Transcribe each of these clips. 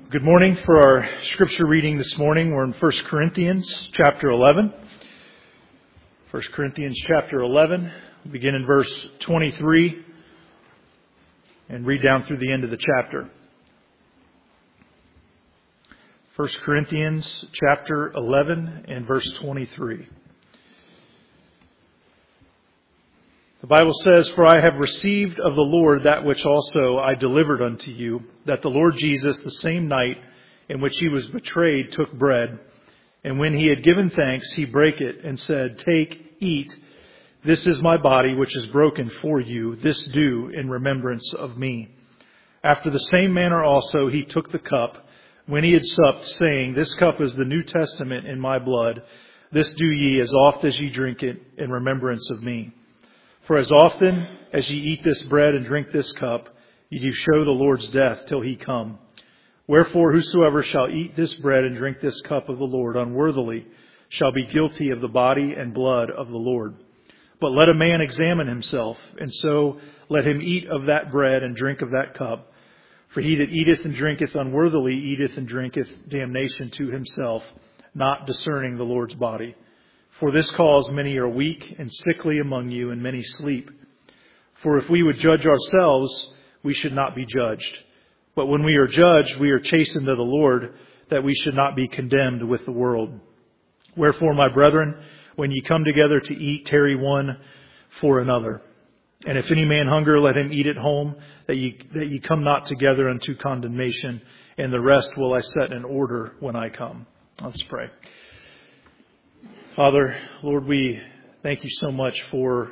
Good morning. For our scripture reading this morning, we're in 1 Corinthians chapter 11. 1 Corinthians chapter 11, we'll begin in verse 23 and read down through the end of the chapter. 1 Corinthians chapter 11 and verse 23. The Bible says, "For I have received of the Lord that which also I delivered unto you, that the Lord Jesus, the same night in which he was betrayed, took bread. And when he had given thanks, he brake it and said, Take, eat. This is my body, which is broken for you. This do in remembrance of me. After the same manner also he took the cup, when he had supped, saying, This cup is the New Testament in my blood. This do ye as oft as ye drink it in remembrance of me. For as often as ye eat this bread and drink this cup, ye do show the Lord's death till he come. Wherefore whosoever shall eat this bread and drink this cup of the Lord unworthily shall be guilty of the body and blood of the Lord. But let a man examine himself, and so let him eat of that bread and drink of that cup. For he that eateth and drinketh unworthily eateth and drinketh damnation to himself, not discerning the Lord's body. For this cause many are weak and sickly among you, and many sleep. For if we would judge ourselves, we should not be judged. But when we are judged, we are chastened of the Lord, that we should not be condemned with the world. Wherefore, my brethren, when ye come together to eat, tarry one for another. And if any man hunger, let him eat at home, that ye come not together unto condemnation, and the rest will I set in order when I come." Let's pray. Father, Lord, we thank you so much for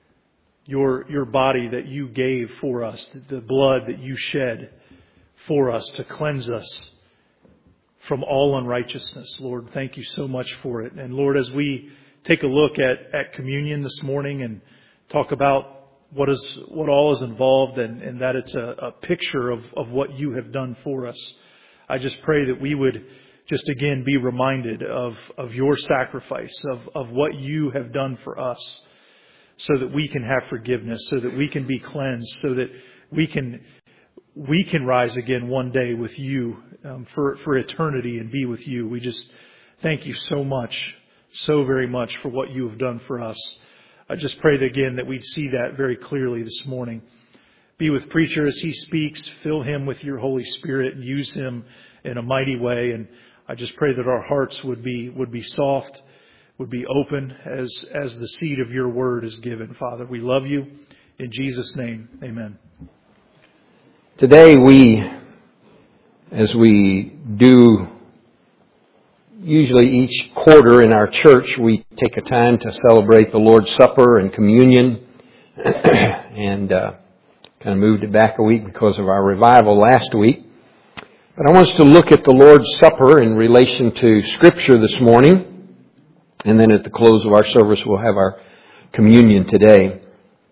your body that you gave for us, the blood that you shed for us to cleanse us from all unrighteousness. Lord, thank you so much for it. And Lord, as we take a look at communion this morning and talk about what all is involved and that it's a picture of what you have done for us, I just pray that we would just again be reminded of your sacrifice, of what you have done for us, so that we can have forgiveness, so that we can be cleansed, so that we can rise again one day with you for eternity and be with you. We just thank you so much, so very much for what you have done for us. I just pray that again that we'd see that very clearly this morning. Be with preacher as he speaks. Fill him with your Holy Spirit and use him in a mighty way. And I just pray that our hearts would be soft, would be open as the seed of your word is given. Father, we love you. In Jesus' name, amen. Today as we do usually each quarter in our church, we take a time to celebrate the Lord's Supper and communion, and kind of moved it back a week because of our revival last week. But I want us to look at the Lord's Supper in relation to Scripture this morning. And then at the close of our service, we'll have our communion today.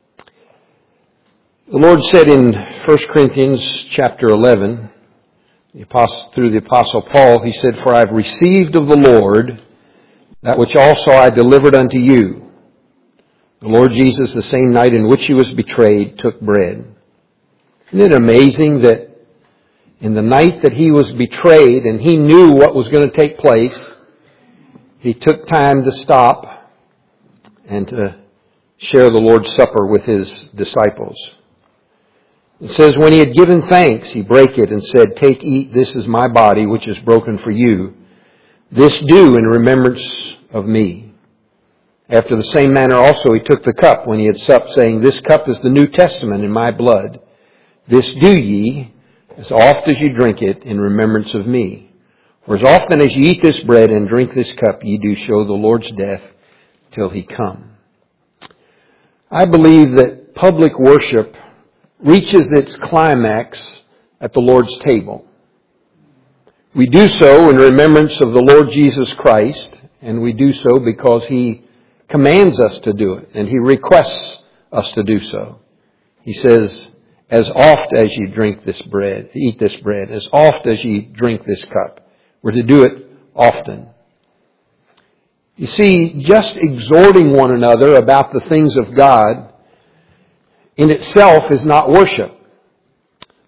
The Lord said in 1 Corinthians chapter 11, through the Apostle Paul, he said, "For I have received of the Lord that which also I delivered unto you. The Lord Jesus, the same night in which he was betrayed, took bread." Isn't it amazing that in the night that he was betrayed and he knew what was going to take place, he took time to stop and to share the Lord's Supper with his disciples. It says, "When he had given thanks, he brake it and said, Take, eat, this is my body, which is broken for you. This do in remembrance of me. After the same manner also he took the cup when he had supped, saying, This cup is the New Testament in my blood. This do ye as oft as you drink it in remembrance of me. For as often as ye eat this bread and drink this cup, ye do show the Lord's death till he come." I believe that public worship reaches its climax at the Lord's table. We do so in remembrance of the Lord Jesus Christ, and we do so because he commands us to do it, and he requests us to do so. He says, "As oft as you drink this bread, eat this bread, as oft as you drink this cup." We're to do it often. You see, just exhorting one another about the things of God in itself is not worship.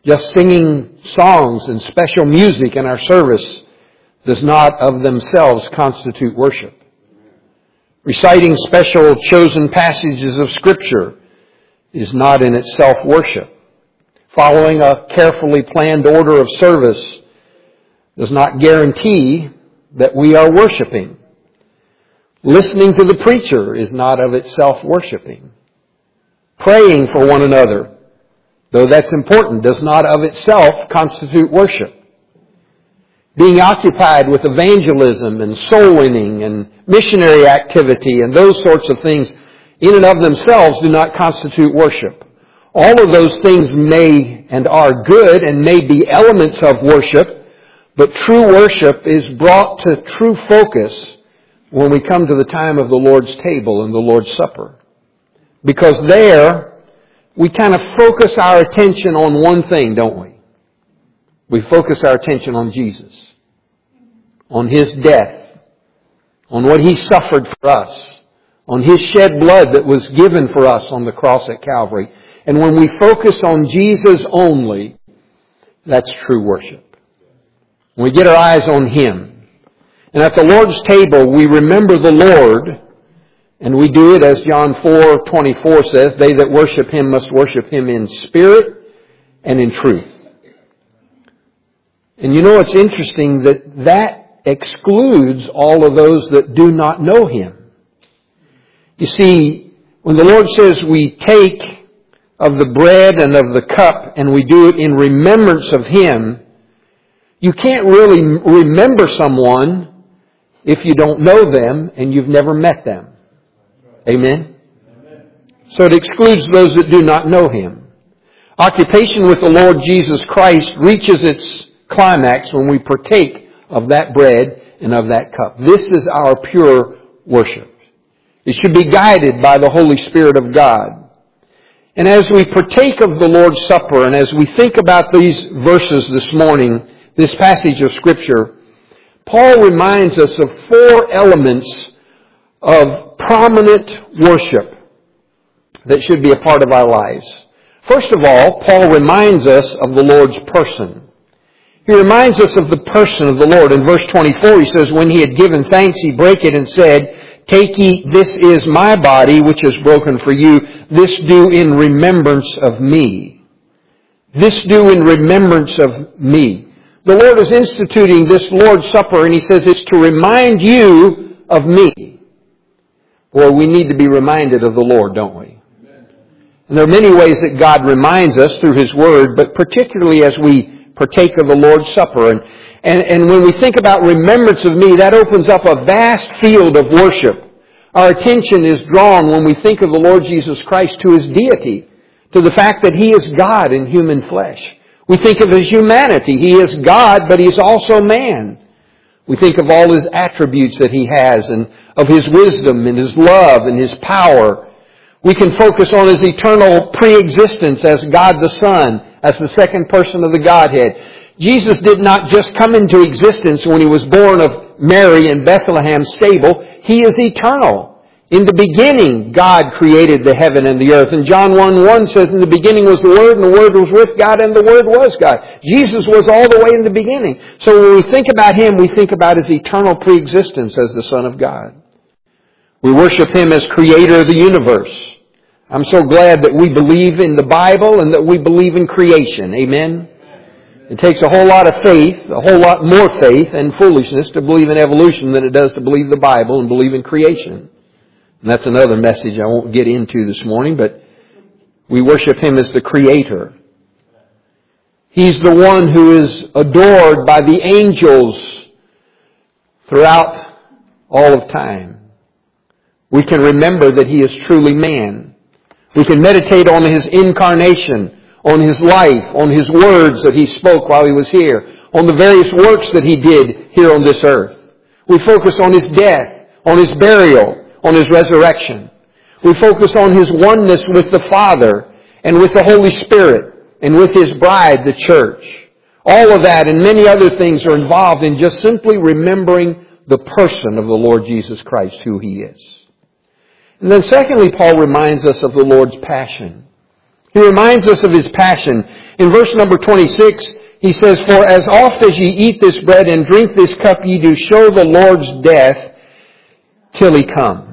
Just singing songs and special music in our service does not of themselves constitute worship. Reciting special chosen passages of Scripture is not in itself worship. Following a carefully planned order of service does not guarantee that we are worshiping. Listening to the preacher is not of itself worshiping. Praying for one another, though that's important, does not of itself constitute worship. Being occupied with evangelism and soul winning and missionary activity and those sorts of things in and of themselves do not constitute worship. All of those things may and are good and may be elements of worship, but true worship is brought to true focus when we come to the time of the Lord's table and the Lord's Supper. Because there, we kind of focus our attention on one thing, don't we? We focus our attention on Jesus, on His death, on what He suffered for us, on His shed blood that was given for us on the cross at Calvary. And when we focus on Jesus only, that's true worship. When we get our eyes on Him. And at the Lord's table, we remember the Lord, and we do it as John 4:24 says, they that worship Him must worship Him in spirit and in truth. And you know, it's interesting that excludes all of those that do not know Him. You see, when the Lord says we take of the bread and of the cup and we do it in remembrance of Him, you can't really remember someone if you don't know them and you've never met them. Amen? So it excludes those that do not know Him. Occupation with the Lord Jesus Christ reaches its climax when we partake of that bread and of that cup. This is our pure worship. It should be guided by the Holy Spirit of God. And as we partake of the Lord's Supper and as we think about these verses this morning, this passage of Scripture, Paul reminds us of 4 elements of prominent worship that should be a part of our lives. First of all, Paul reminds us of the Lord's person. He reminds us of the person of the Lord. In verse 24 he says, when he had given thanks, he brake it and said, take, eat, this is my body, which is broken for you. This do in remembrance of me. This do in remembrance of me. The Lord is instituting this Lord's Supper, and He says it's to remind you of me. Well, we need to be reminded of the Lord, don't we? And there are many ways that God reminds us through His Word, but particularly as we partake of the Lord's Supper. And when we think about remembrance of me, that opens up a vast field of worship. Our attention is drawn when we think of the Lord Jesus Christ to His deity, to the fact that He is God in human flesh. We think of His humanity. He is God, but He is also man. We think of all His attributes that He has and of His wisdom and His love and His power. We can focus on His eternal pre-existence as God the Son, as the second person of the Godhead. Jesus did not just come into existence when He was born of Mary in Bethlehem stable. He is eternal. In the beginning, God created the heaven and the earth. And John 1:1 says, in the beginning was the Word, and the Word was with God, and the Word was God. Jesus was all the way in the beginning. So when we think about Him, we think about His eternal pre-existence as the Son of God. We worship Him as Creator of the universe. I'm so glad that we believe in the Bible and that we believe in creation. Amen? It takes a whole lot of faith, a whole lot more faith and foolishness to believe in evolution than it does to believe the Bible and believe in creation. And that's another message I won't get into this morning, but we worship Him as the Creator. He's the one who is adored by the angels throughout all of time. We can remember that He is truly man. We can meditate on His incarnation, on His life, on His words that He spoke while He was here, on the various works that He did here on this earth. We focus on His death, on His burial, on His resurrection. We focus on His oneness with the Father and with the Holy Spirit and with His bride, the church. All of that and many other things are involved in just simply remembering the person of the Lord Jesus Christ, who He is. And then secondly, Paul reminds us of the Lord's passion. He reminds us of His passion. In verse number 26, He says, "For as oft as ye eat this bread and drink this cup, ye do show the Lord's death till He come."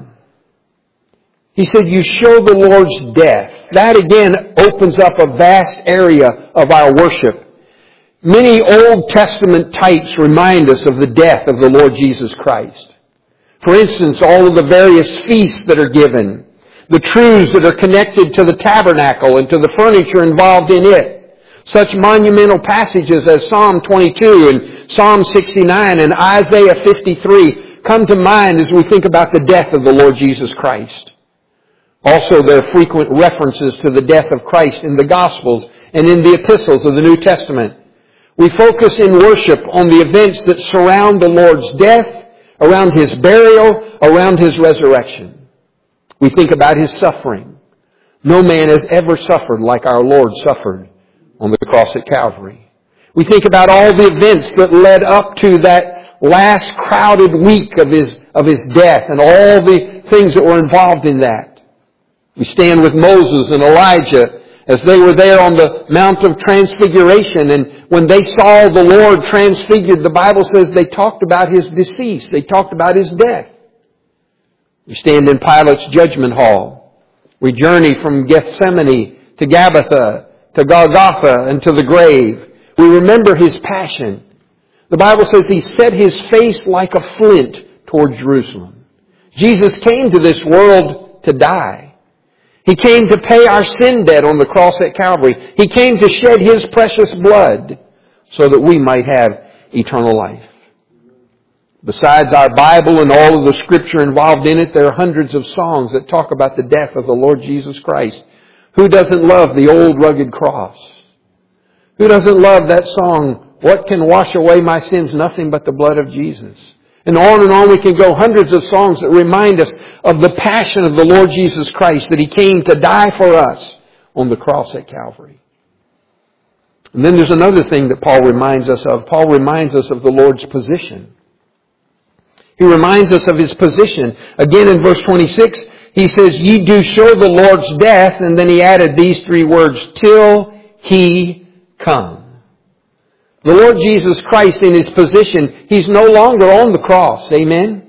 He said, you show the Lord's death. That again opens up a vast area of our worship. Many Old Testament types remind us of the death of the Lord Jesus Christ. For instance, all of the various feasts that are given, the truths that are connected to the tabernacle and to the furniture involved in it. Such monumental passages as Psalm 22 and Psalm 69 and Isaiah 53 come to mind as we think about the death of the Lord Jesus Christ. Also, there are frequent references to the death of Christ in the Gospels and in the epistles of the New Testament. We focus in worship on the events that surround the Lord's death, around His burial, around His resurrection. We think about His suffering. No man has ever suffered like our Lord suffered on the cross at Calvary. We think about all the events that led up to that last crowded week of His death and all the things that were involved in that. We stand with Moses and Elijah as they were there on the Mount of Transfiguration, and when they saw the Lord transfigured, the Bible says they talked about His decease. They talked about His death. We stand in Pilate's judgment hall. We journey from Gethsemane to Gabbatha, to Golgotha, and to the grave. We remember His passion. The Bible says He set His face like a flint toward Jerusalem. Jesus came to this world to die. He came to pay our sin debt on the cross at Calvary. He came to shed His precious blood so that we might have eternal life. Besides our Bible and all of the Scripture involved in it, there are hundreds of songs that talk about the death of the Lord Jesus Christ. Who doesn't love the old rugged cross? Who doesn't love that song, "What can wash away my sins? Nothing but the blood of Jesus." And on we can go. Hundreds of songs that remind us of the passion of the Lord Jesus Christ, that He came to die for us on the cross at Calvary. And then there's another thing that Paul reminds us of. Paul reminds us of the Lord's position. He reminds us of His position. Again in verse 26, he says, "Ye do show the Lord's death," and then he added these three words, "till He come." The Lord Jesus Christ in His position, He's no longer on the cross. Amen?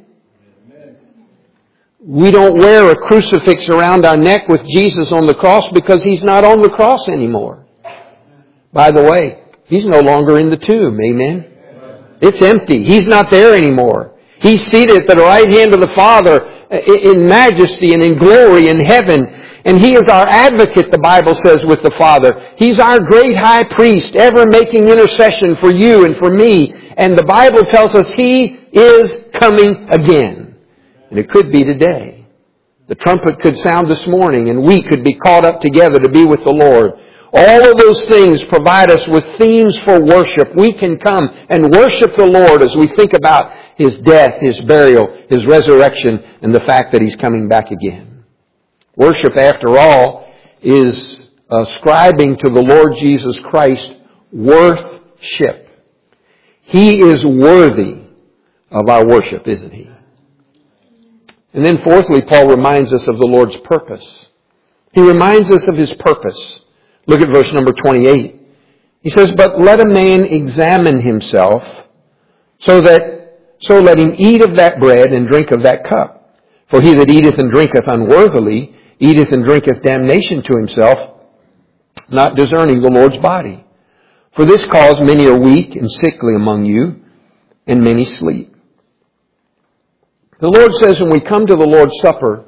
We don't wear a crucifix around our neck with Jesus on the cross because He's not on the cross anymore. By the way, He's no longer in the tomb. Amen? It's empty. He's not there anymore. He's seated at the right hand of the Father in majesty and in glory in heaven. And He is our advocate, the Bible says, with the Father. He's our great high priest, ever making intercession for you and for me. And the Bible tells us He is coming again. And it could be today. The trumpet could sound this morning and we could be caught up together to be with the Lord. All of those things provide us with themes for worship. We can come and worship the Lord as we think about His death, His burial, His resurrection, and the fact that He's coming back again. Worship, after all, is ascribing to the Lord Jesus Christ worthship. He is worthy of our worship, isn't He? And then fourthly, Paul reminds us of the Lord's purpose. He reminds us of His purpose. Look at verse number 28. He says, "But let a man examine himself, so let him eat of that bread and drink of that cup. For he that eateth and drinketh unworthily eateth and drinketh damnation to himself, not discerning the Lord's body. For this cause many are weak and sickly among you, and many sleep." The Lord says when we come to the Lord's Supper,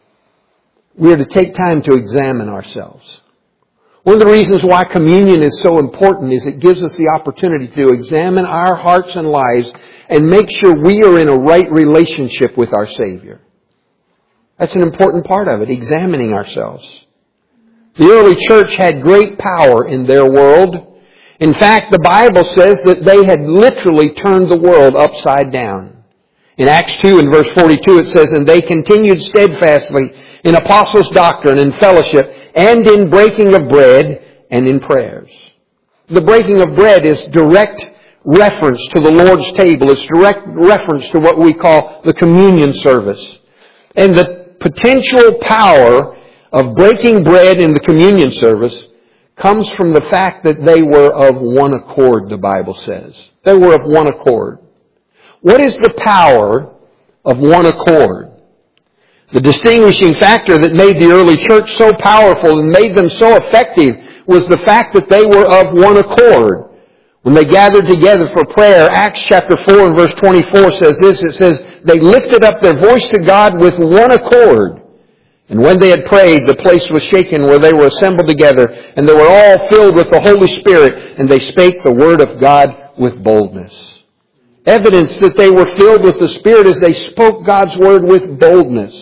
we are to take time to examine ourselves. One of the reasons why communion is so important is it gives us the opportunity to examine our hearts and lives and make sure we are in a right relationship with our Savior. That's an important part of it, examining ourselves. The early church had great power in their world. In fact, the Bible says that they had literally turned the world upside down. In Acts 2 and verse 42 it says, "And they continued steadfastly in apostles' doctrine and fellowship, and in breaking of bread and in prayers." The breaking of bread is direct reference to the Lord's table. It's direct reference to what we call the communion service. And the potential power of breaking bread in the communion service comes from the fact that they were of one accord, the Bible says. They were of one accord. What is the power of one accord? The distinguishing factor that made the early church so powerful and made them so effective was the fact that they were of one accord. When they gathered together for prayer, Acts chapter 4 and verse 24 says this. It says, they lifted up their voice to God with one accord. And when they had prayed, the place was shaken where they were assembled together, and they were all filled with the Holy Spirit, and they spake the word of God with boldness. Evidence that they were filled with the Spirit as they spoke God's word with boldness.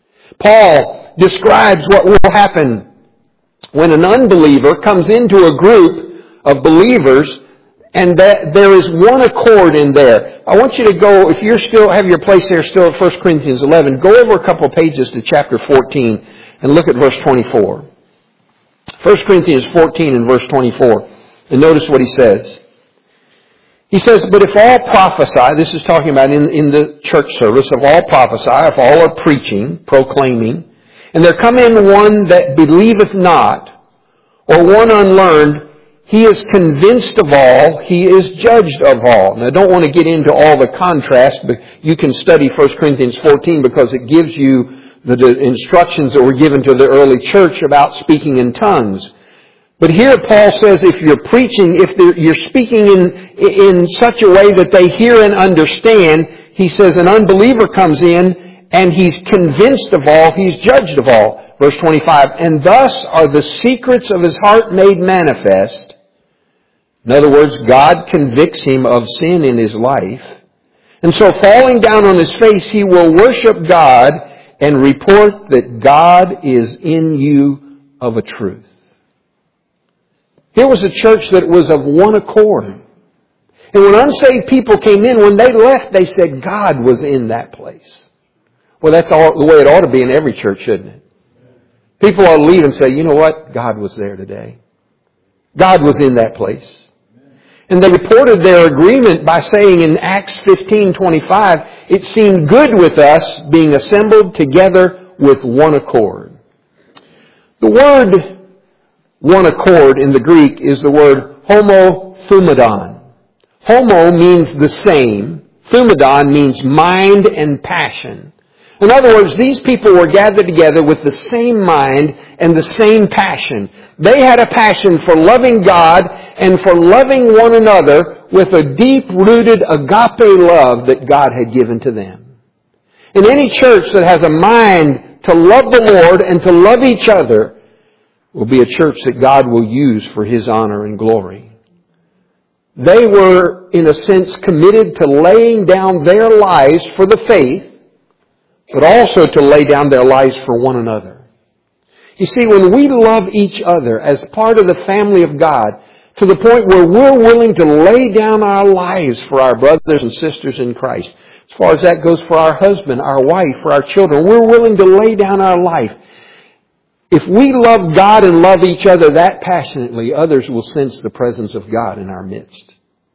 Paul describes what will happen when an unbeliever comes into a group of believers and that there is one accord in there. I want you to go, if you still have your place there still at 1 Corinthians 11, go over a couple of pages to chapter 14 and look at verse 24. 1 Corinthians 14 and verse 24. And notice what he says. He says, but if all prophesy, this is talking about in the church service, if all prophesy, if all are preaching, proclaiming, and there come in one that believeth not, or one unlearned, he is convinced of all, he is judged of all. Now I don't want to get into all the contrast, but you can study 1 Corinthians 14 because it gives you the instructions that were given to the early church about speaking in tongues. But here Paul says if you're preaching, if you're speaking in such a way that they hear and understand, he says an unbeliever comes in and he's convinced of all, he's judged of all. Verse 25, and thus are the secrets of his heart made manifest. In other words, God convicts him of sin in his life. And so falling down on his face, he will worship God and report that God is in you of a truth. Here was a church that was of one accord. And when unsaved people came in, when they left, they said God was in that place. Well, that's all the way it ought to be in every church, shouldn't it? People ought to leave and say, you know what? God was there today. God was in that place. And they reported their agreement by saying in Acts 15:25, it seemed good with us being assembled together with one accord. The word one accord in the Greek is the word homothumadon. Homo means the same. Thumadon means mind and passion. In other words, these people were gathered together with the same mind and the same passion. They had a passion for loving God and for loving one another with a deep-rooted agape love that God had given to them. In any church that has a mind to love the Lord and to love each other will be a church that God will use for His honor and glory. They were, in a sense, committed to laying down their lives for the faith, but also to lay down their lives for one another. You see, when we love each other as part of the family of God, to the point where we're willing to lay down our lives for our brothers and sisters in Christ, as far as that goes for our husband, our wife, for our children, we're willing to lay down our life. If we love God and love each other that passionately, others will sense the presence of God in our midst.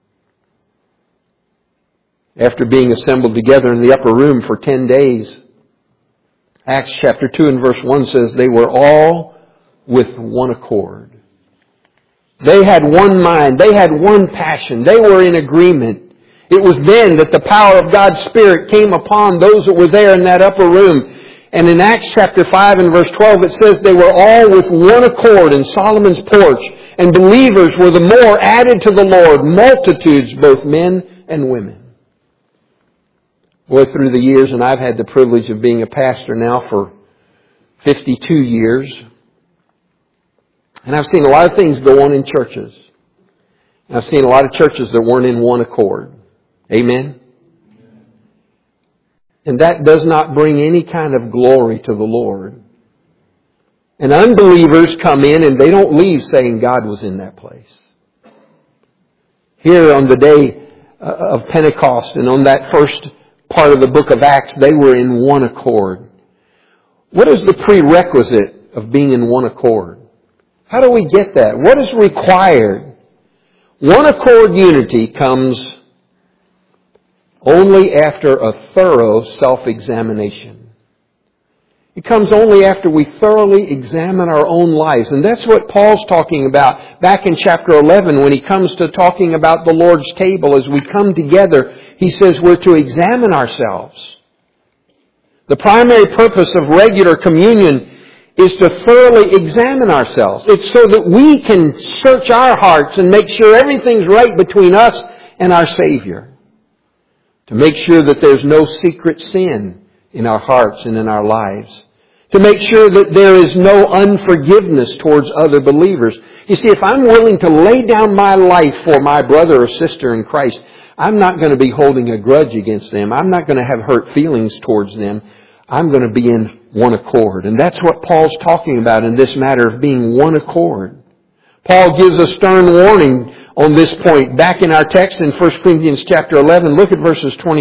After being assembled together in the upper room for 10 days, Acts chapter 2 and verse 1 says, they were all with one accord. They had one mind. They had one passion. They were in agreement. It was then that the power of God's Spirit came upon those that were there in that upper room. And in Acts chapter 5 and verse 12 it says they were all with one accord in Solomon's porch. And believers were the more added to the Lord, multitudes, both men and women. Boy, through the years, and I've had the privilege of being a pastor now for 52 years. And I've seen a lot of things go on in churches. And I've seen a lot of churches that weren't in one accord. Amen? And that does not bring any kind of glory to the Lord. And unbelievers come in and they don't leave saying God was in that place. Here on the day of Pentecost and on that first part of the book of Acts, they were in one accord. What is the prerequisite of being in one accord? How do we get that? What is required? One accord unity comes only after a thorough self-examination. It comes only after we thoroughly examine our own lives. And that's what Paul's talking about back in chapter 11 when he comes to talking about the Lord's table. As we come together, he says we're to examine ourselves. The primary purpose of regular communion is to thoroughly examine ourselves. It's so that we can search our hearts and make sure everything's right between us and our Savior. To make sure that there's no secret sin in our hearts and in our lives. To make sure that there is no unforgiveness towards other believers. You see, if I'm willing to lay down my life for my brother or sister in Christ, I'm not going to be holding a grudge against them. I'm not going to have hurt feelings towards them. I'm going to be in one accord. And that's what Paul's talking about in this matter of being one accord. Paul gives a stern warning on this point. Back in our text in 1 Corinthians chapter 11, look at verse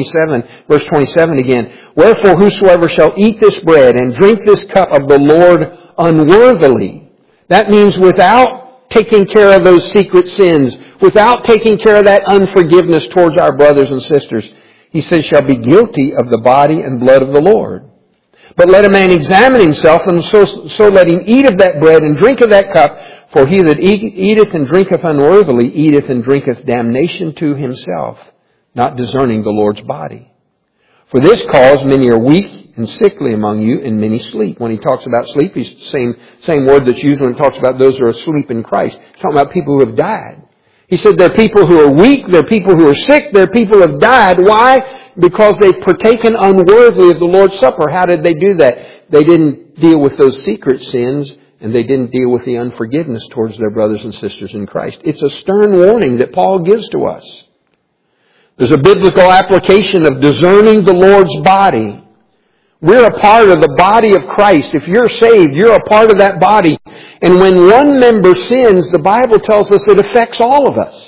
27 again. Wherefore whosoever shall eat this bread and drink this cup of the Lord unworthily. That means without taking care of those secret sins, without taking care of that unforgiveness towards our brothers and sisters, he says, shall be guilty of the body and blood of the Lord. But let a man examine himself, and so let him eat of that bread and drink of that cup. For he that eateth and drinketh unworthily eateth and drinketh damnation to himself, not discerning the Lord's body. For this cause many are weak and sickly among you, and many sleep. When he talks about sleep, he's the same word that's used when he talks about those who are asleep in Christ. He's talking about people who have died. He said there are people who are weak, there are people who are sick, there are people who have died. Why? Because they've partaken unworthily of the Lord's Supper. How did they do that? They didn't deal with those secret sins, and they didn't deal with the unforgiveness towards their brothers and sisters in Christ. It's a stern warning that Paul gives to us. There's a biblical application of discerning the Lord's body. We're a part of the body of Christ. If you're saved, you're a part of that body. And when one member sins, the Bible tells us it affects all of us.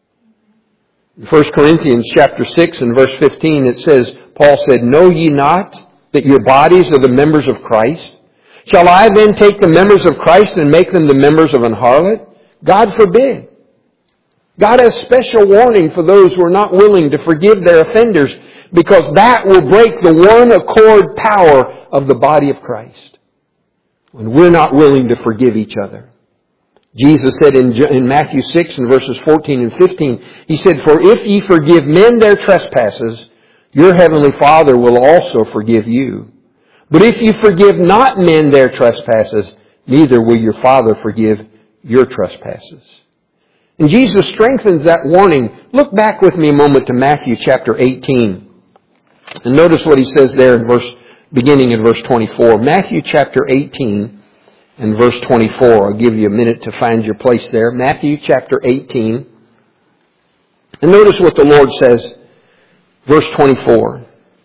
In 1 Corinthians chapter 6 and verse 15 it says, Paul said, Know ye not that your bodies are the members of Christ? Shall I then take the members of Christ and make them the members of an harlot? God forbid. God has special warning for those who are not willing to forgive their offenders, because that will break the one accord power of the body of Christ. When we're not willing to forgive each other. Jesus said in Matthew 6 and verses 14 and 15, He said, For if ye forgive men their trespasses, your heavenly Father will also forgive you. But if you forgive not men their trespasses, neither will your Father forgive your trespasses. And Jesus strengthens that warning. Look back with me a moment to Matthew chapter 18. And notice what He says there beginning in verse 24. Matthew chapter 18 and verse 24. I'll give you a minute to find your place there. Matthew chapter 18. And notice what the Lord says. Verse 24.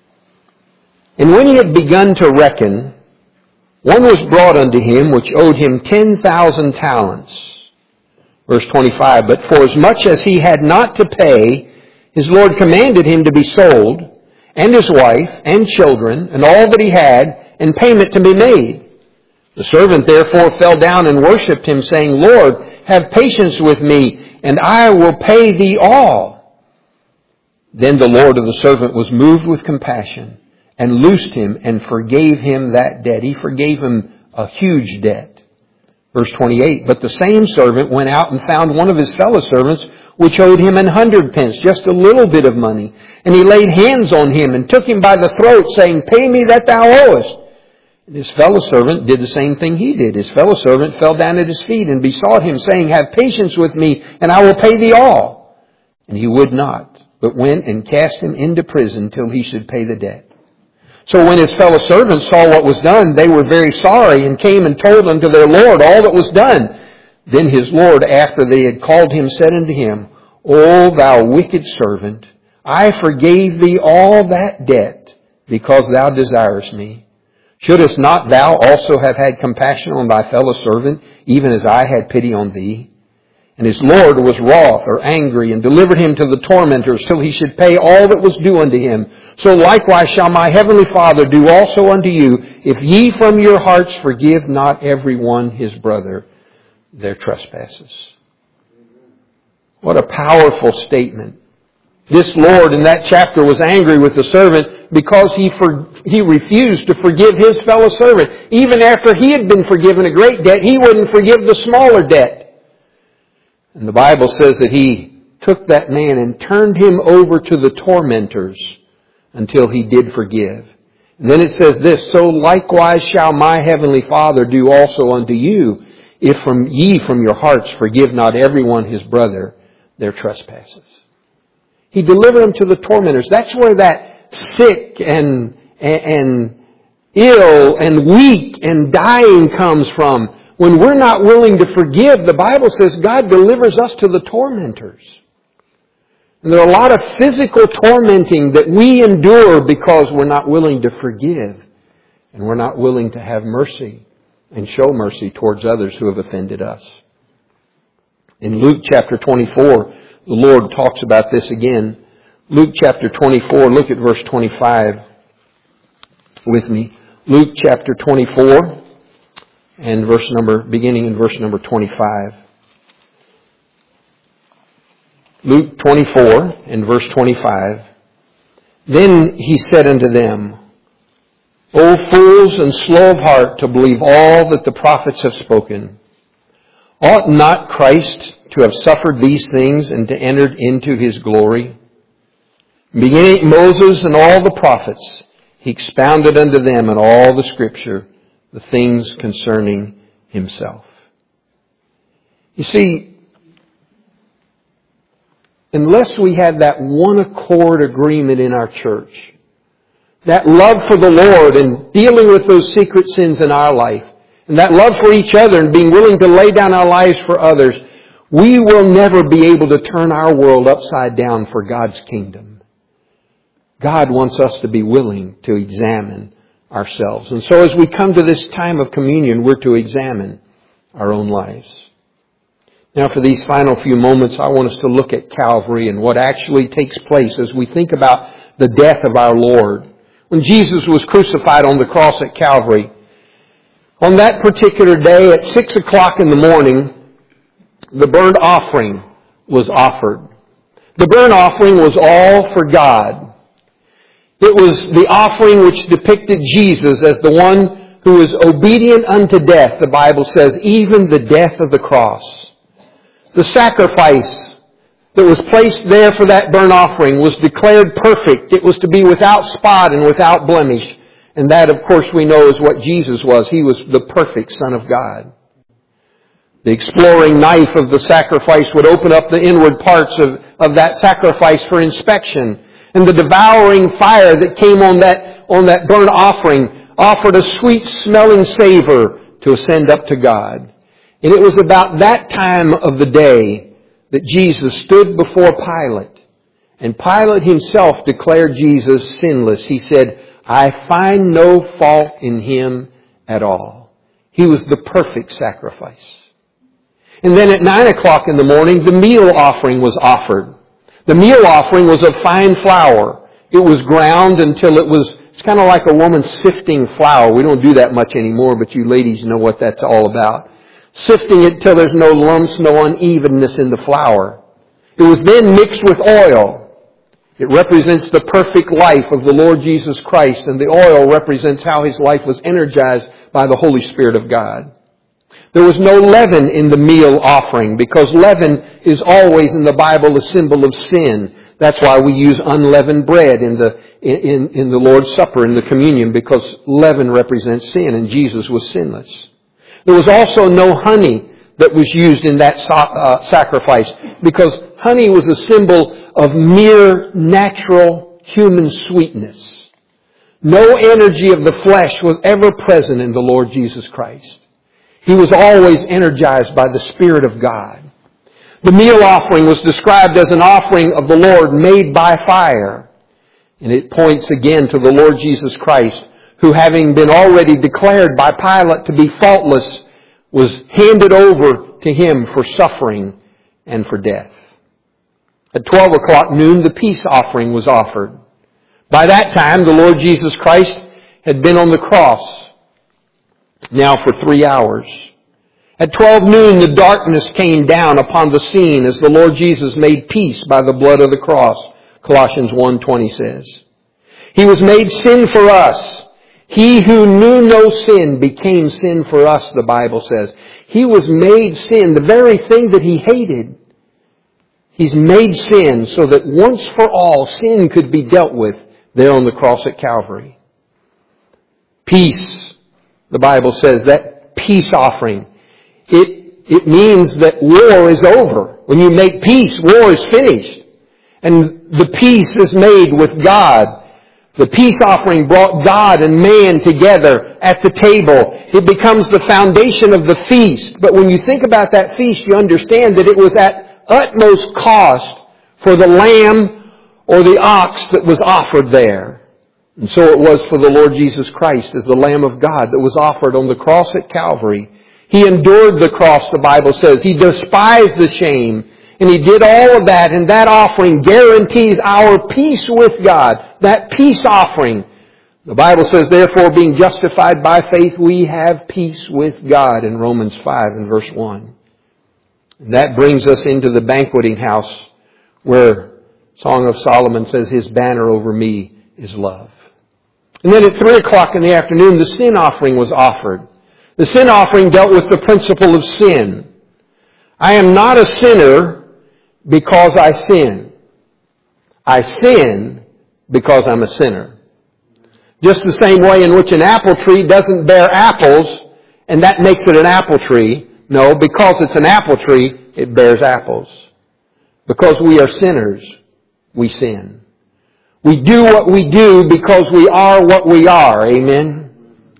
And when he had begun to reckon, one was brought unto him which owed him 10,000 talents. Verse 25. But for as much as he had not to pay, his Lord commanded him to be sold, and his wife, and children, and all that he had, and payment to be made. The servant therefore fell down and worshipped him, saying, Lord, have patience with me, and I will pay thee all. Then the Lord of the servant was moved with compassion, and loosed him, and forgave him that debt. He forgave him a huge debt. Verse 28, But the same servant went out and found one of his fellow servants, which owed him 100 pence, just a little bit of money. And he laid hands on him, and took him by the throat, saying, Pay me that thou owest. And his fellow servant did the same thing he did. His fellow servant fell down at his feet, and besought him, saying, Have patience with me, and I will pay thee all. And he would not, but went and cast him into prison till he should pay the debt. So when his fellow servants saw what was done, they were very sorry, and came and told unto their Lord all that was done. Then his Lord, after they had called him, said unto him, O thou wicked servant, I forgave thee all that debt, because thou desirest me. Shouldest not thou also have had compassion on thy fellow servant, even as I had pity on thee? And his Lord was wroth or angry, and delivered him to the tormentors, till he should pay all that was due unto him. So likewise shall my heavenly Father do also unto you, if ye from your hearts forgive not every one his brother their trespasses. What a powerful statement. This Lord in that chapter was angry with the servant because he refused to forgive his fellow servant. Even after he had been forgiven a great debt, he wouldn't forgive the smaller debt. And the Bible says that he took that man and turned him over to the tormentors until he did forgive. And then it says this, so likewise shall my heavenly Father do also unto you, if ye from your hearts forgive not everyone his brother their trespasses. He delivered them to the tormentors. That's where that sick and ill and weak and dying comes from. When we're not willing to forgive, the Bible says God delivers us to the tormentors. And there are a lot of physical tormenting that we endure because we're not willing to forgive. And we're not willing to have mercy and show mercy towards others who have offended us. In Luke chapter 24, the Lord talks about this again. Luke chapter 24, look at verse 25 with me. Luke chapter 24 and beginning in verse number 25. Luke 24 and verse 25. Then he said unto them, O fools and slow of heart to believe all that the prophets have spoken. Ought not Christ to have suffered these things and to enter into his glory? Beginning at Moses and all the prophets, he expounded unto them in all the Scripture the things concerning himself. You see, unless we have that one accord agreement in our church, that love for the Lord and dealing with those secret sins in our life, and that love for each other and being willing to lay down our lives for others, we will never be able to turn our world upside down for God's kingdom. God wants us to be willing to examine ourselves. And so as we come to this time of communion, we're to examine our own lives. Now for these final few moments, I want us to look at Calvary and what actually takes place as we think about the death of our Lord. When Jesus was crucified on the cross at Calvary, on that particular day at 6 o'clock in the morning, the burnt offering was offered. The burnt offering was all for God. It was the offering which depicted Jesus as the one who was obedient unto death, the Bible says, even the death of the cross. The sacrifice that was placed there for that burnt offering was declared perfect. It was to be without spot and without blemish. And that, of course, we know is what Jesus was. He was the perfect Son of God. The exploring knife of the sacrifice would open up the inward parts of that sacrifice for inspection. And the devouring fire that came on that burnt offering offered a sweet-smelling savor to ascend up to God. And it was about that time of the day that Jesus stood before Pilate. And Pilate himself declared Jesus sinless. He said, I find no fault in him at all. He was the perfect sacrifice. And then at 9 o'clock in the morning, the meal offering was offered. The meal offering was of fine flour. It was ground until it's kind of like a woman sifting flour. We don't do that much anymore, but you ladies know what that's all about. Sifting it till there's no lumps, no unevenness in the flour. It was then mixed with oil. It represents the perfect life of the Lord Jesus Christ, and the oil represents how His life was energized by the Holy Spirit of God. There was no leaven in the meal offering, because leaven is always in the Bible a symbol of sin. That's why we use unleavened bread in the Lord's Supper, in the communion, because leaven represents sin, and Jesus was sinless. There was also no honey that was used in that sacrifice, because honey was a symbol of mere natural human sweetness. No energy of the flesh was ever present in the Lord Jesus Christ. He was always energized by the Spirit of God. The meal offering was described as an offering of the Lord made by fire. And it points again to the Lord Jesus Christ, who, having been already declared by Pilate to be faultless, was handed over to him for suffering and for death. At 12 o'clock noon, the peace offering was offered. By that time, the Lord Jesus Christ had been on the cross now for 3 hours. At 12 noon, the darkness came down upon the scene as the Lord Jesus made peace by the blood of the cross, Colossians 1:20 says. He was made sin for us. He who knew no sin became sin for us, the Bible says. He was made sin, the very thing that He hated. He's made sin so that once for all sin could be dealt with there on the cross at Calvary. Peace, the Bible says, that peace offering. It means that war is over. When you make peace, war is finished. And the peace is made with God. The peace offering brought God and man together at the table. It becomes the foundation of the feast. But when you think about that feast, you understand that it was at utmost cost for the lamb or the ox that was offered there. And so it was for the Lord Jesus Christ as the Lamb of God that was offered on the cross at Calvary. He endured the cross, the Bible says. He despised the shame. And He did all of that, and that offering guarantees our peace with God. That peace offering. The Bible says, therefore, being justified by faith, we have peace with God in Romans 5 and verse 1. And that brings us into the banqueting house where Song of Solomon says, His banner over me is love. And then at 3 o'clock in the afternoon, the sin offering was offered. The sin offering dealt with the principle of sin. I am not a sinner because I sin. I sin because I'm a sinner. Just the same way in which an apple tree doesn't bear apples, and that makes it an apple tree. No, because it's an apple tree, it bears apples. Because we are sinners, we sin. We do what we do because we are what we are. Amen?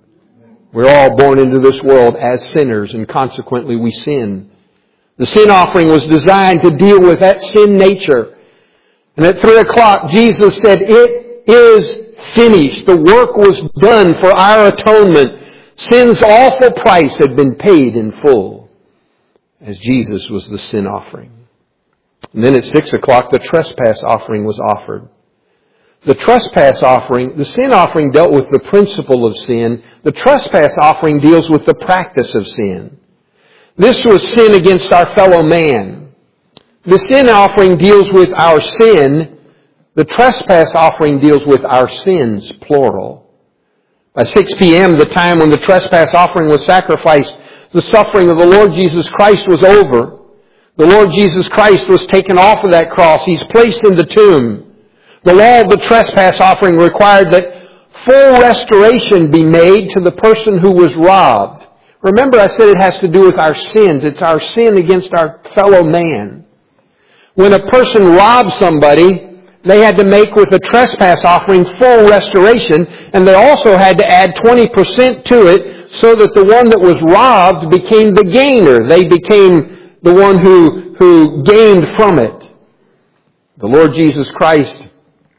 We're all born into this world as sinners, and consequently we sin. The sin offering was designed to deal with that sin nature. And at 3 o'clock, Jesus said, it is finished. The work was done for our atonement. Sin's awful price had been paid in full, as Jesus was the sin offering. And then at 6 o'clock, the trespass offering was offered. The trespass offering, the sin offering dealt with the principle of sin. The trespass offering deals with the practice of sin. This was sin against our fellow man. The sin offering deals with our sin. The trespass offering deals with our sins, plural. By 6 p.m., the time when the trespass offering was sacrificed, the suffering of the Lord Jesus Christ was over. The Lord Jesus Christ was taken off of that cross. He's placed in the tomb. The law of the trespass offering required that full restoration be made to the person who was robbed. Remember, I said it has to do with our sins. It's our sin against our fellow man. When a person robbed somebody, they had to make with a trespass offering full restoration, and they also had to add 20% to it so that the one that was robbed became the gainer. They became the one who gained from it. The Lord Jesus Christ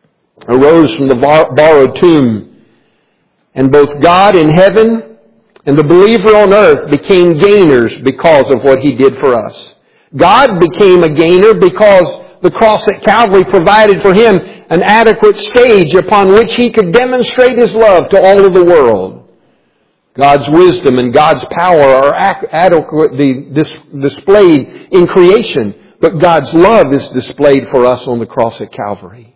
arose from the borrowed tomb, and both God in heaven and the believer on earth became gainers because of what He did for us. God became a gainer because the cross at Calvary provided for Him an adequate stage upon which He could demonstrate His love to all of the world. God's wisdom and God's power are adequately displayed in creation, but God's love is displayed for us on the cross at Calvary.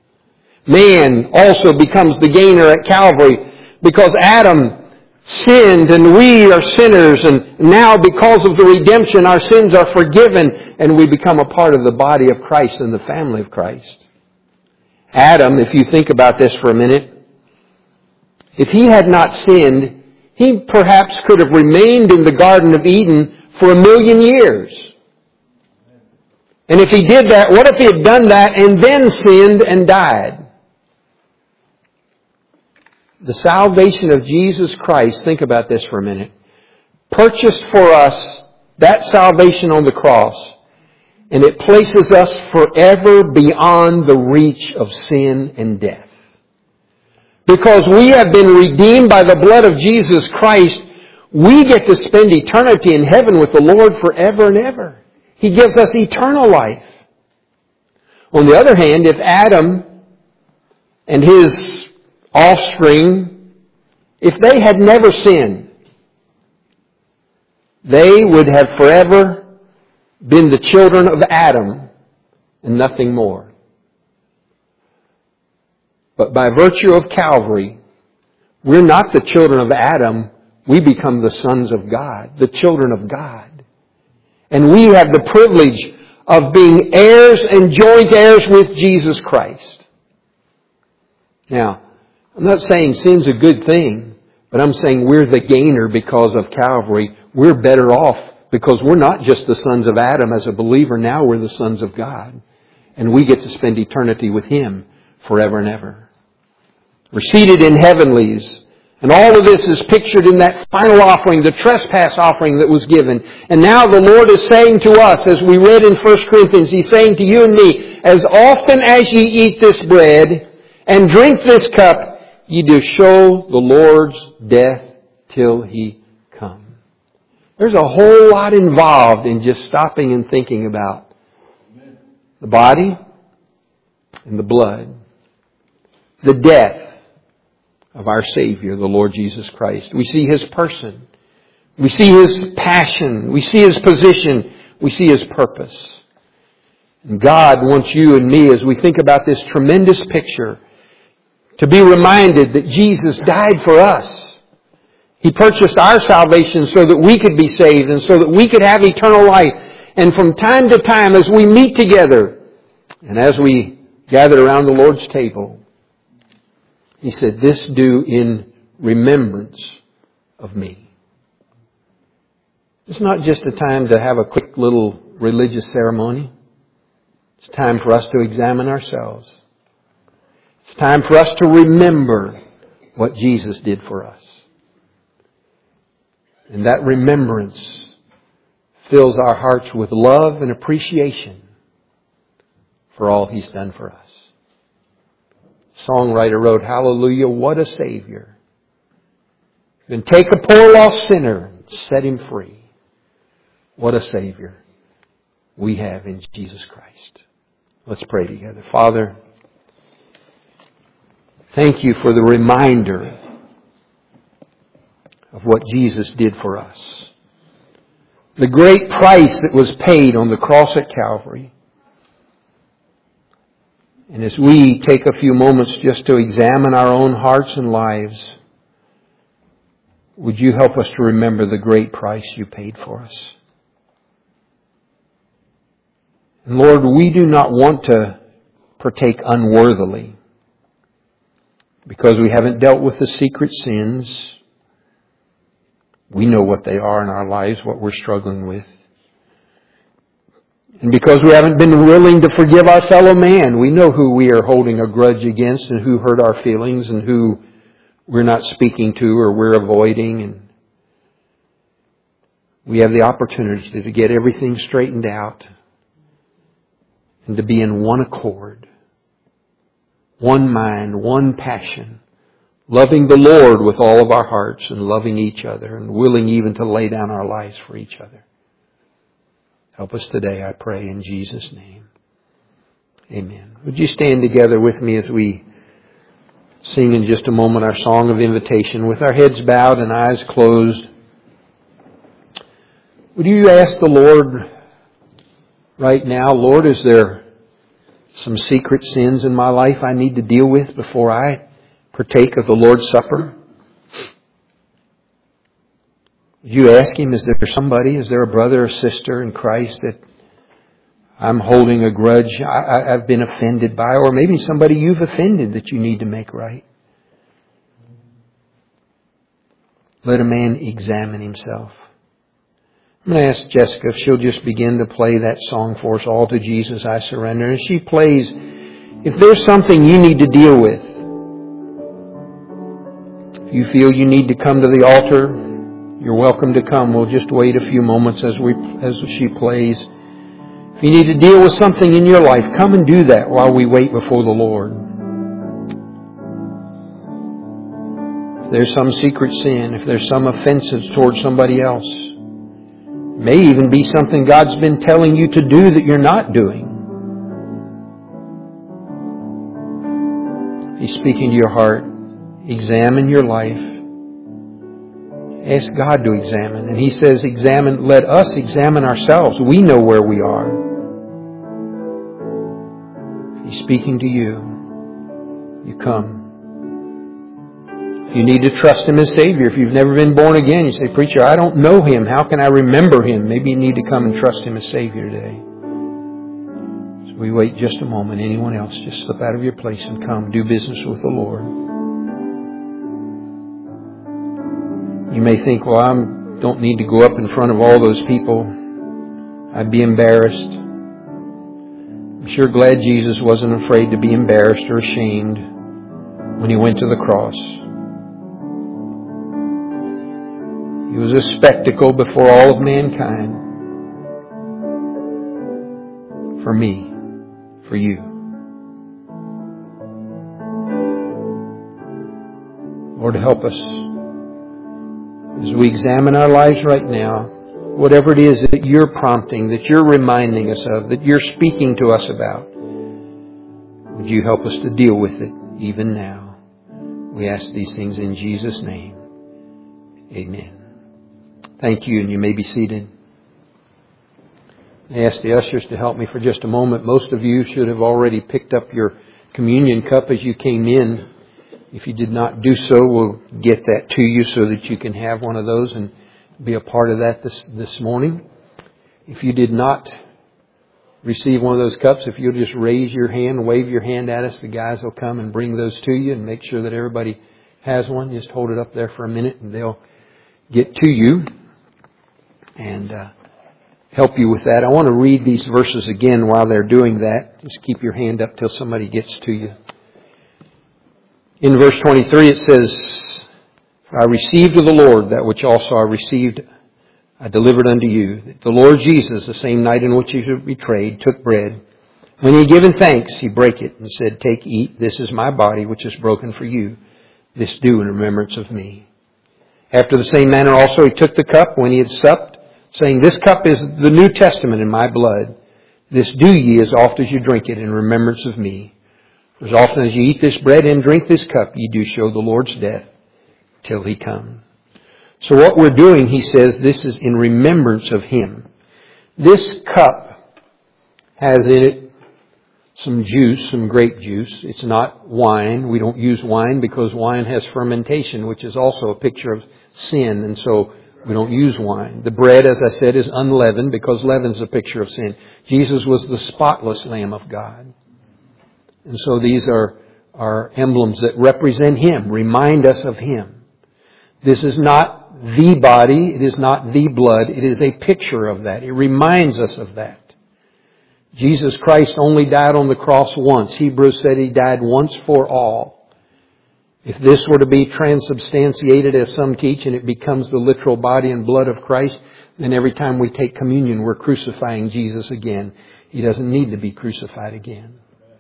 Man also becomes the gainer at Calvary because Adam sinned and we are sinners, and now because of the redemption our sins are forgiven and we become a part of the body of Christ and the family of Christ. Adam, if you think about this for a minute, if he had not sinned, he perhaps could have remained in the Garden of Eden for 1,000,000 years. And if he did that, what if he had done that and then sinned and died? The salvation of Jesus Christ, think about this for a minute, purchased for us that salvation on the cross, and it places us forever beyond the reach of sin and death. Because we have been redeemed by the blood of Jesus Christ, we get to spend eternity in heaven with the Lord forever and ever. He gives us eternal life. On the other hand, if Adam and his offspring, if they had never sinned, they would have forever been the children of Adam and nothing more. But by virtue of Calvary, we're not the children of Adam. We become the sons of God, the children of God. And we have the privilege of being heirs and joint heirs with Jesus Christ. Now, I'm not saying sin's a good thing, but I'm saying we're the gainer because of Calvary. We're better off because we're not just the sons of Adam as a believer. Now we're the sons of God. And we get to spend eternity with Him forever and ever. We're seated in heavenlies. And all of this is pictured in that final offering, the trespass offering that was given. And now the Lord is saying to us, as we read in 1 Corinthians, He's saying to you and me, as often as ye eat this bread and drink this cup, ye do show the Lord's death till He come. There's a whole lot involved in just stopping and thinking about the body and the blood, the death of our Savior, the Lord Jesus Christ. We see His person. We see His passion. We see His position. We see His purpose. And God wants you and me, as we think about this tremendous picture, to be reminded that Jesus died for us. He purchased our salvation so that we could be saved and so that we could have eternal life. And from time to time, as we meet together and as we gather around the Lord's table, He said, this do in remembrance of me. It's not just a time to have a quick little religious ceremony. It's time for us to examine ourselves. It's time for us to remember what Jesus did for us. And that remembrance fills our hearts with love and appreciation for all He's done for us. Songwriter wrote, hallelujah, what a Savior. You can take a poor lost sinner and set him free. What a Savior we have in Jesus Christ. Let's pray together. Father, thank You for the reminder of what Jesus did for us. The great price that was paid on the cross at Calvary. And as we take a few moments just to examine our own hearts and lives, would You help us to remember the great price You paid for us? And Lord, we do not want to partake unworthily because we haven't dealt with the secret sins. We know what they are in our lives, what we're struggling with. And because we haven't been willing to forgive our fellow man, we know who we are holding a grudge against and who hurt our feelings and who we're not speaking to or we're avoiding. And we have the opportunity to get everything straightened out and to be in one accord, one mind, one passion, loving the Lord with all of our hearts and loving each other and willing even to lay down our lives for each other. Help us today, I pray, in Jesus' name. Amen. Would you stand together with me as we sing in just a moment our song of invitation with our heads bowed and eyes closed? Would you ask the Lord right now, Lord, is there some secret sins in my life I need to deal with before I partake of the Lord's Supper? You ask Him, is there somebody, is there a brother or sister in Christ that I'm holding a grudge I've been offended by, or maybe somebody you've offended that you need to make right? Let a man examine himself. I'm going to ask Jessica if she'll just begin to play that song for us, All to Jesus I Surrender. And as she plays, if there's something you need to deal with, if you feel you need to come to the altar, you're welcome to come. We'll just wait a few moments as she plays. If you need to deal with something in your life, come and do that while we wait before the Lord. If there's some secret sin, if there's some offenses towards somebody else, it may even be something God's been telling you to do that you're not doing. If He's speaking to your heart, examine your life. Ask God to examine. And He says, let us examine ourselves. We know where we are. He's speaking to you. you come. If you need to trust Him as Savior, if you've never been born again, you say, "Preacher, I don't know Him. How can I remember Him?" Maybe you need to come and trust Him as Savior today. So we wait just a moment. Anyone else, just slip out of your place and come. Do business with the Lord. You may think, "Well, I don't need to go up in front of all those people. I'd be embarrassed." I'm sure glad Jesus wasn't afraid to be embarrassed or ashamed when He went to the cross. He was a spectacle before all of mankind. For me, for you. Lord, help us as we examine our lives right now, whatever it is that You're prompting, that You're reminding us of, that You're speaking to us about. Would You help us to deal with it even now? We ask these things in Jesus' name. Amen. Thank you, and you may be seated. I ask the ushers to help me for just a moment. Most of you should have already picked up your communion cup as you came in. If you did not do so, we'll get that to you so that you can have one of those and be a part of that this morning. If you did not receive one of those cups, if you'll just raise your hand, wave your hand at us, the guys will come and bring those to you and make sure that everybody has one. Just hold it up there for a minute and they'll get to you and help you with that. I want to read these verses again while they're doing that. Just keep your hand up till somebody gets to you. In verse 23 it says, "I received of the Lord that which also I received, I delivered unto you. The Lord Jesus, the same night in which He was betrayed, took bread. When He had given thanks, He brake it and said, Take, eat, this is my body which is broken for you. This do in remembrance of me. After the same manner also He took the cup when He had supped, saying, This cup is the New Testament in my blood. This do ye as oft as you drink it in remembrance of me. For as often as you eat this bread and drink this cup, ye do show the Lord's death till He come." So what we're doing, he says, this is in remembrance of Him. This cup has in it some juice, some grape juice. It's not wine. We don't use wine because wine has fermentation, which is also a picture of sin, and so we don't use wine. The bread, as I said, is unleavened because leaven is a picture of sin. Jesus was the spotless Lamb of God. And so these are emblems that represent Him, remind us of Him. This is not the body, it is not the blood, it is a picture of that. It reminds us of that. Jesus Christ only died on the cross once. Hebrews said He died once for all. If this were to be transubstantiated, as some teach, and it becomes the literal body and blood of Christ, then every time we take communion, we're crucifying Jesus again. He doesn't need to be crucified again.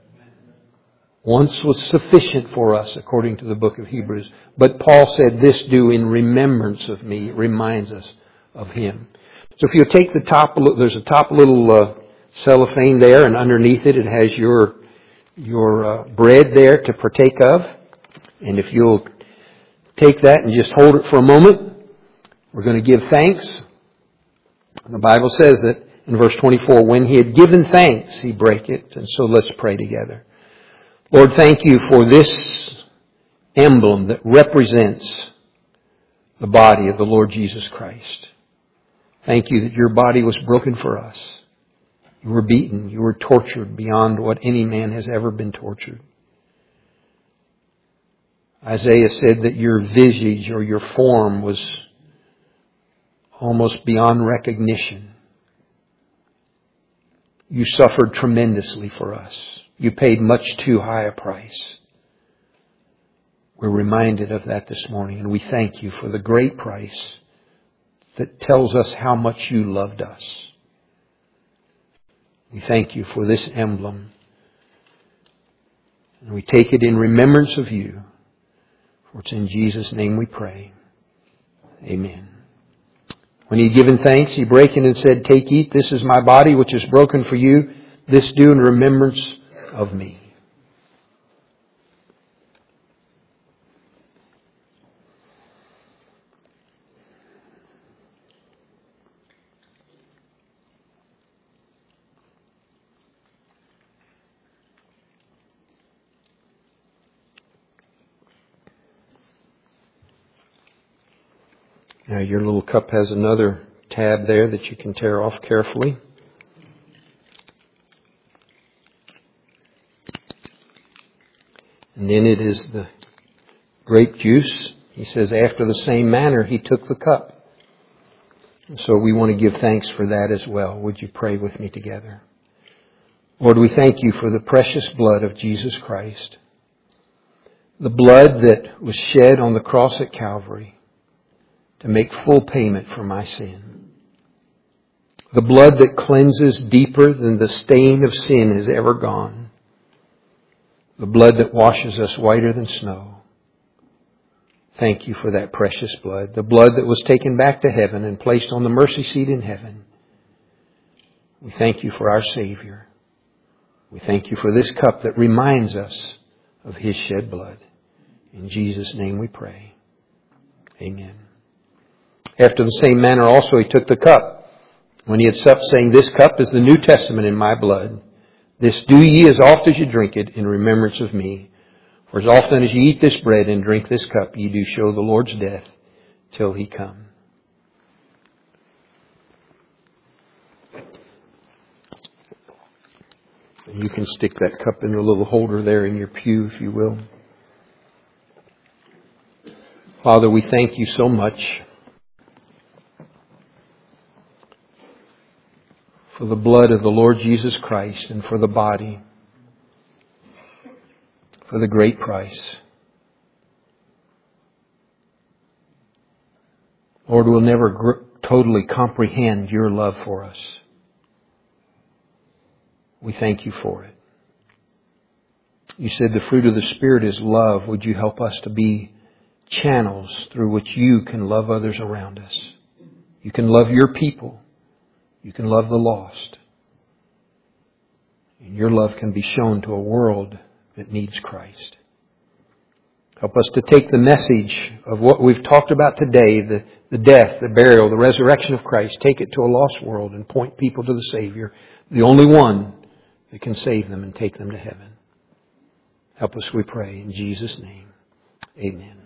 Once was sufficient for us, according to the book of Hebrews. But Paul said, This do in remembrance of me. It reminds us of Him. So if you'll take the top, there's a top little cellophane there, and underneath it, it has your bread there to partake of. And if you'll take that and just hold it for a moment, we're going to give thanks. The Bible says that in verse 24, when He had given thanks, He brake it. And so let's pray together. Lord, thank You for this emblem that represents the body of the Lord Jesus Christ. Thank You that Your body was broken for us. You were beaten. You were tortured beyond what any man has ever been tortured. Isaiah said that Your visage or Your form was almost beyond recognition. You suffered tremendously for us. You paid much too high a price. We're reminded of that this morning, and we thank You for the great price that tells us how much You loved us. We thank You for this emblem, and we take it in remembrance of You. For it's in Jesus' name we pray. Amen. When He had given thanks, He brake it and said, Take, eat, this is my body which is broken for you. This do in remembrance of me. Now your little cup has another tab there that you can tear off carefully. And in it is the grape juice. He says, after the same manner he took the cup. And so we want to give thanks for that as well. Would you pray with me together? Lord, we thank you for the precious blood of Jesus Christ. The blood that was shed on the cross at Calvary to make full payment for my sin. The blood that cleanses deeper than the stain of sin has ever gone. The blood that washes us whiter than snow. Thank you for that precious blood. The blood that was taken back to heaven and placed on the mercy seat in heaven. We thank you for our Savior. We thank you for this cup that reminds us of His shed blood. In Jesus' name we pray. Amen. After the same manner also he took the cup, when he had supped, saying, this cup is the New Testament in my blood. This do ye as oft as you drink it in remembrance of me. For as often as you eat this bread and drink this cup, ye do show the Lord's death till He come. And you can stick that cup in the little holder there in your pew, if you will. Father, we thank you so much for the blood of the Lord Jesus Christ and for the body, for the great price. Lord, we'll never totally comprehend your love for us. We thank you for it. You said the fruit of the Spirit is love. Would you help us to be channels through which you can love others around us? You can love your people. You can love the lost. And your love can be shown to a world that needs Christ. Help us to take the message of what we've talked about today, the death, the burial, the resurrection of Christ, take it to a lost world and point people to the Savior, the only one that can save them and take them to heaven. Help us, we pray, in Jesus' name. Amen.